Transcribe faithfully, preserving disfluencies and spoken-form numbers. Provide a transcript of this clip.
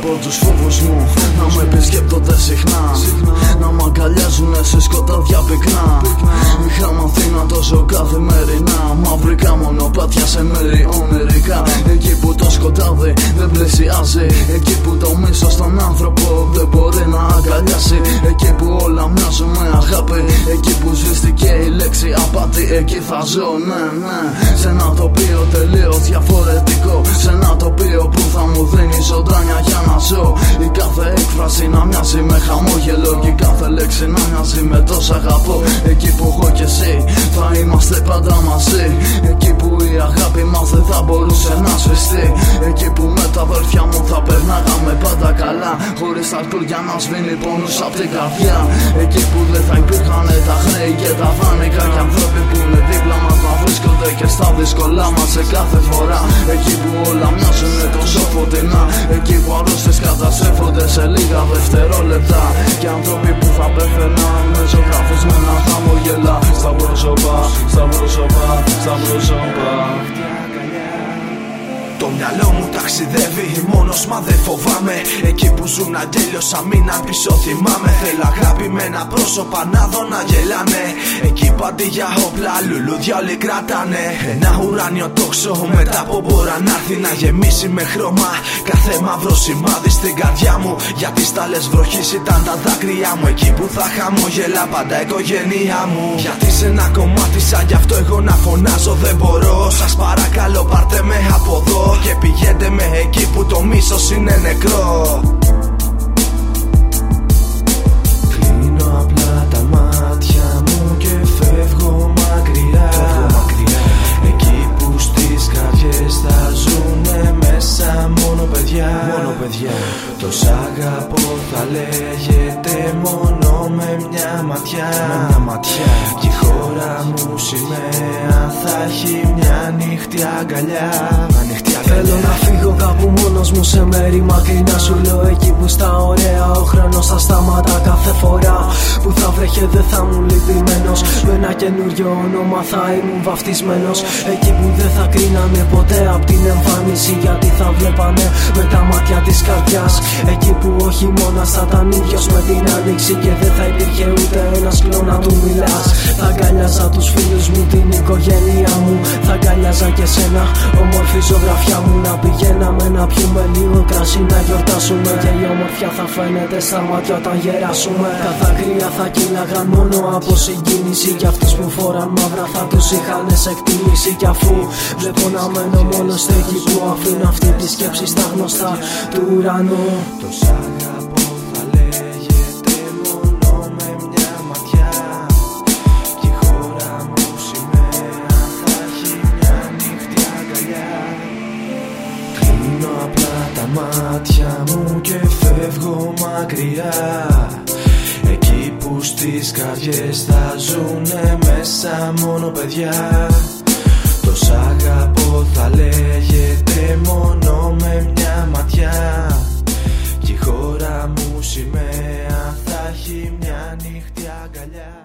από τους φόβους μου να με επισκέπτονται συχνά, να μ' αγκαλιάζουνε σε σκοτάδια πυκνά. Είχα μάθει να το ζω καθημερινά, μαυρικά μονοπάτια σε μέρη ονειρικά. Εκεί που το σκοτάδι δεν πλησιάζει, εκεί που το μίσος στον άνθρωπο δεν μπορεί να αγκαλιάσει, εκεί που όλα μοιάζουν με αγάπη, εκεί που σβήστηκε η λέξη απάτη, εκεί θα ζω, ναι, ναι. Σε ένα τοπίο τελείως διαφορετικό, σε ένα τοπίο που θα μου δίνει ζωντάνια για να ζω. Η κάθε έκφραση να μοιάζει με χαμόγελο και η κάθε λέξη να μοιάζει με τόσα αγαπώ. Εκεί που εγώ και εσύ θα είμαστε πάντα μαζί, εκεί που η αγάπη μας δεν θα μπορούσε να σβηστεί, εκεί που με τα αδέρφια μου θα περνάγαμε πάντα καλά, χωρίς αλκοόλ για να σβήνει πόνους απ' την καρδιά. Εκεί που δεν θα υπήρχαν τα χρέη και τα δάνεικα, και άνθρωποι που είναι δίπλα μας να βρίσκονται και στα δύσκολα μας σε κάθε φορά. Εκεί που όλα μοιάζουν τόσο φωτεινά, εκεί που αρρώστιες καταστρέφονται σε λίγα δευτερόλεπτα, και άνθρωποι που θα πέθαιναν με ζωγραφισμένα χαμογελά στα πρόσωπα, στα πρόσωπα, στα πρόσωπα. Το μυαλό μου ταξιδεύει μόνος μα δεν φοβάμαι, εκεί που ζουν αγγέλιος αμήναν πίσω θυμάμαι. Θέλω αγαπημένα πρόσωπα να δω να γελάνε, εκεί που αντί για όπλα λουλούδια όλοι κράτανε. Ένα ουράνιο τόξο μετά από μπόρα να έρθει να γεμίσει με χρώμα κάθε μαύρο σημάδι στην καρδιά μου, γιατί στάλες βροχής ήταν τα δάκρυά μου, εκεί που θα χαμογελά πάντα η οικογένειά μου. Γιατί σε ένα κομμάτι σαν γι' αυτό εγώ να φωνάζω δεν μπορώ. Σας παρακαλώ πάρτε με από εδώ και πηγαίνετε με εκεί που το μίσος είναι νεκρό. Κλείνω απλά τα μάτια μου και φεύγω μακριά, εκεί που στις καρδιές θα ζουνε μέσα μόνο παιδιά, μόνο παιδιά. Το σ' αγαπώ θα λέγεται μόνο με μια ματιά, με μια ματιά. Κι η χώρα μου σημαία θα έχει μια ανοιχτή αγκαλιά. Θέλω να φύγω κάπου μόνος μου σε μέρη μακρινά, σου λέω εκεί που στα ωραία ο χρόνος θα σταματά. Κάθε φορά που θα βρέχε δεν θα μου λυπημένος, με ένα καινούριο όνομα θα ήμουν βαφτισμένος. Εκεί που δεν θα κρίνανε ποτέ απ' την εμφάνιση, γιατί θα βλέπανε με τα μάτια της καρδιάς. Εκεί που ο χειμώνας θα ήταν ίδιος με την άνοιξη και δεν θα υπήρχε ούτε ένας κλόν να του μιλάς. Θα αγκαλιάζα τους φίλους μου, την οικογένειά μου, θα αγκαλιάζα και σένα όμορφη ζωγραφιά μου. Να πηγαίναμε να πιούμε λίγο κρασί, να γιορτάσουμε, και η ομορφιά θα φαίνεται στα μάτια όταν γεράσουμε. Τα δάκρυα θα κύλαγαν μόνο από συγκίνηση, κι αυτούς που φοράν μαύρα θα τους είχαν σε εκτίμηση. Κι αφού βλέπω να μένω μόνος στέκει που αφήνω αυτή τη σκέψη στα γνωστά του ουρανού. Το σ' αγαπώ θα λέγεται μόνο με μια ματιά, κι η χώρα μου σημαία θα έχει μια ανοιχτή αγκαλιά. Κλείνω απλά τα μάτια μου και φεύγω μακριά, εκεί που στις καρδιές θα ζουνε μέσα μόνο παιδιά. Το σ' αγαπώ θα λέγεται μόνο με μια ματιά, κι η χώρα μου σημαία θα έχει μια ανοιχτή αγκαλιά.